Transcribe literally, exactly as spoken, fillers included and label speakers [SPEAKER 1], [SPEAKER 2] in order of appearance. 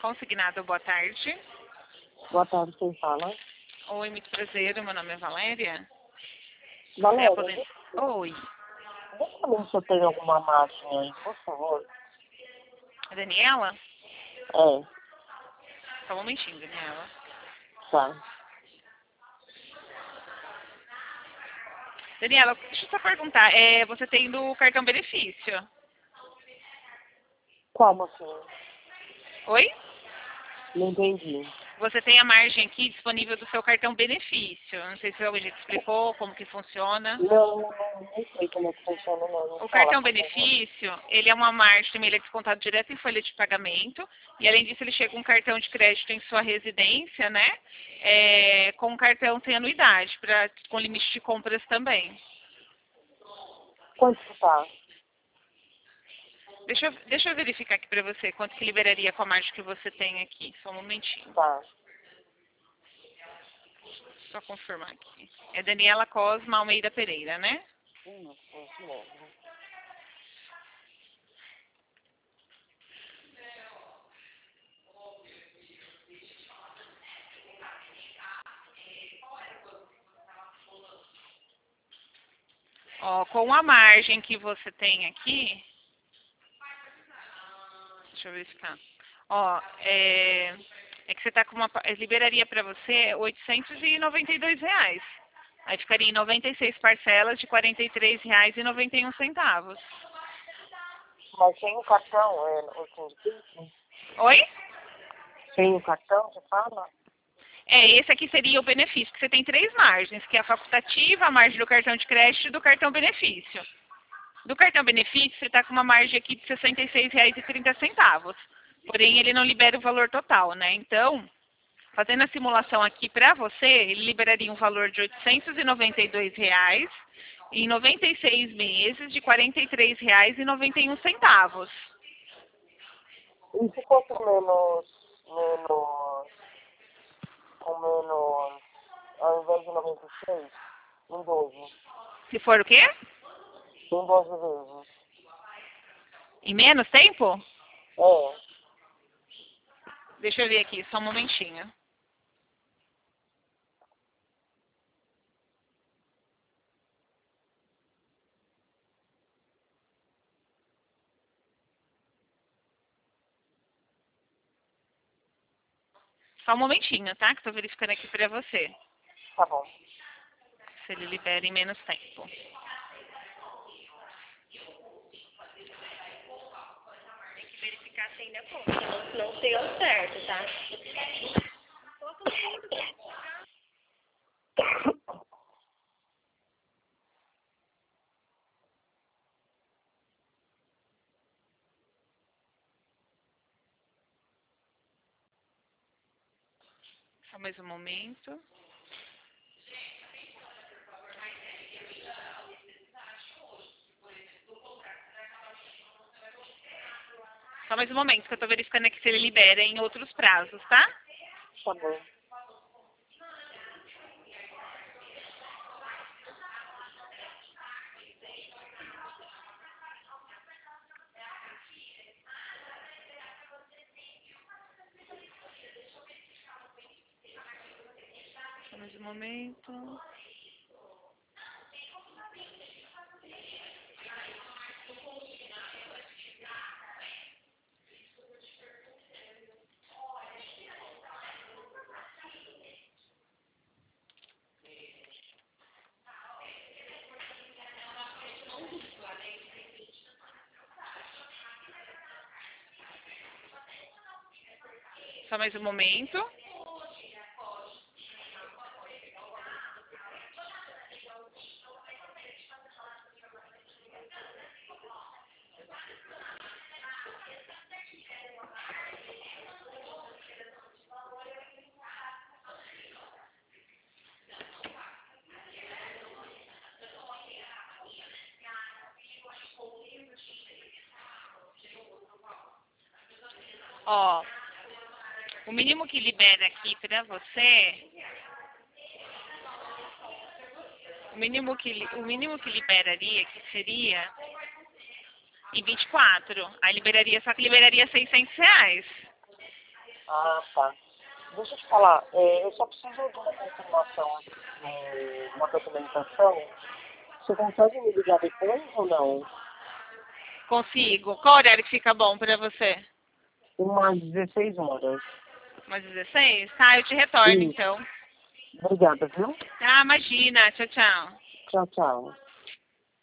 [SPEAKER 1] Consignado, boa tarde.
[SPEAKER 2] Boa tarde, quem fala?
[SPEAKER 1] Oi, muito prazer, meu nome é Valéria.
[SPEAKER 2] Valéria,
[SPEAKER 1] Você é apoden- Oi,
[SPEAKER 2] deixa eu ver se eu tenho alguma máquina aí, por favor.
[SPEAKER 1] Daniela?
[SPEAKER 2] É,
[SPEAKER 1] Só um momentinho, Daniela.
[SPEAKER 2] tá.
[SPEAKER 1] Daniela, deixa eu só perguntar, é, você tem do cartão benefício?
[SPEAKER 2] Como assim?
[SPEAKER 1] Oi?
[SPEAKER 2] Não entendi.
[SPEAKER 1] Você tem a margem aqui disponível do seu cartão benefício. Não sei se alguém já te explicou como que funciona.
[SPEAKER 2] Não, não, não sei como é que funciona, não. Não
[SPEAKER 1] O
[SPEAKER 2] fala,
[SPEAKER 1] cartão
[SPEAKER 2] por favor.
[SPEAKER 1] benefício, ele é uma margem, ele é descontado direto em folha de pagamento, e além disso ele chega com um cartão de crédito em sua residência, né? É, com um cartão sem anuidade, pra, com limite de compras também.
[SPEAKER 2] Quanto que tá?
[SPEAKER 1] Deixa eu, deixa eu verificar aqui pra você quanto que liberaria com a margem que você tem aqui. Só um momentinho.
[SPEAKER 2] Tá.
[SPEAKER 1] Só confirmar aqui. É Daniela Cosma Almeida Pereira, né?
[SPEAKER 2] Isso, isso mesmo.
[SPEAKER 1] Ó, com a margem que você tem aqui, deixa eu verificar. Ó, é, é que você tá com uma, pa- liberaria para você oitocentos e noventa e dois reais. Aí ficaria em noventa e seis parcelas de quarenta e três reais e noventa e um centavos.
[SPEAKER 2] Mas sem o cartão, é, o serviço?
[SPEAKER 1] Oi?
[SPEAKER 2] Sem o cartão, você fala?
[SPEAKER 1] É, esse aqui seria o benefício, que você tem três margens, que é a facultativa, a margem do cartão de crédito e do cartão benefício. Do cartão benefício, você está com uma margem aqui de sessenta e seis reais e trinta centavos. Porém, ele não libera o valor total, né? Então, fazendo a simulação aqui para você, ele liberaria um valor de oitocentos e noventa e dois reais em noventa e seis meses de quarenta e três reais e noventa e um centavos.
[SPEAKER 2] E se fosse menos, menos, com menos, ao invés de noventa e seis, em doze?
[SPEAKER 1] Se for o quê?
[SPEAKER 2] Em doze vezes.
[SPEAKER 1] Em menos tempo?
[SPEAKER 2] É,
[SPEAKER 1] Deixa eu ver aqui, só um momentinho. Só um momentinho, tá? Que estou verificando aqui para você.
[SPEAKER 2] tá bom.
[SPEAKER 1] Se ele libera em menos tempo.
[SPEAKER 3] Verificar se ainda conta. Não, não sei ao certo, tá?
[SPEAKER 1] Só mais um momento. Só mais um momento, que eu estou verificando aqui se ele libera em outros prazos, tá?
[SPEAKER 2] Tá bom.
[SPEAKER 1] Só mais um momento. Só mais um momento. Ó, o mínimo que libera aqui pra você, o mínimo que, li- o mínimo que liberaria que seria em vinte e quatro. Aí liberaria, só que liberaria seiscentos reais.
[SPEAKER 2] Ah, tá. Deixa eu te falar, é, eu só preciso de uma informação, é, uma documentação. Você consegue me ligar depois ou não?
[SPEAKER 1] Consigo. Qual horário que fica bom pra você?
[SPEAKER 2] Umas dezesseis horas.
[SPEAKER 1] Umas dezesseis? Tá, eu te retorno
[SPEAKER 2] Isso.
[SPEAKER 1] então.
[SPEAKER 2] Obrigada, viu?
[SPEAKER 1] Ah, imagina. Tchau, tchau.
[SPEAKER 2] Tchau, tchau.